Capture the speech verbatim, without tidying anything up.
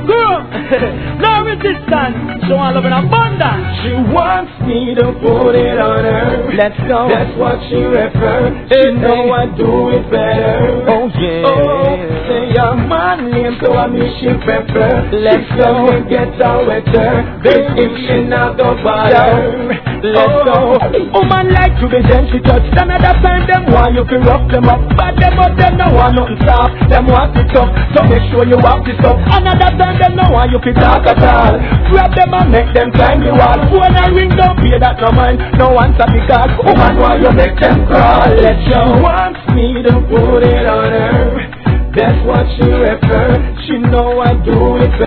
Girl, no resistance. So I love in abundance. She wants me to put it on her. Let's go. That's what she refers. She know I do it better. Oh yeah. Oh, say your man name, so I miss she prefer. Let's she go. She get out with her. Baby, she not go bother. Let's oh, go. Woman like to be gentle, touch them at the time. Them want you to rough them up, but them up them no want nothing soft. Them want it up, so make sure you walk this up. Another time them no want you to talk at all. Grab them and make them climb the wall. When I ring don't pay that no mind. No answer because woman want you make them crawl. Let you wants me to put it on her. That's what she refers. She know I do it.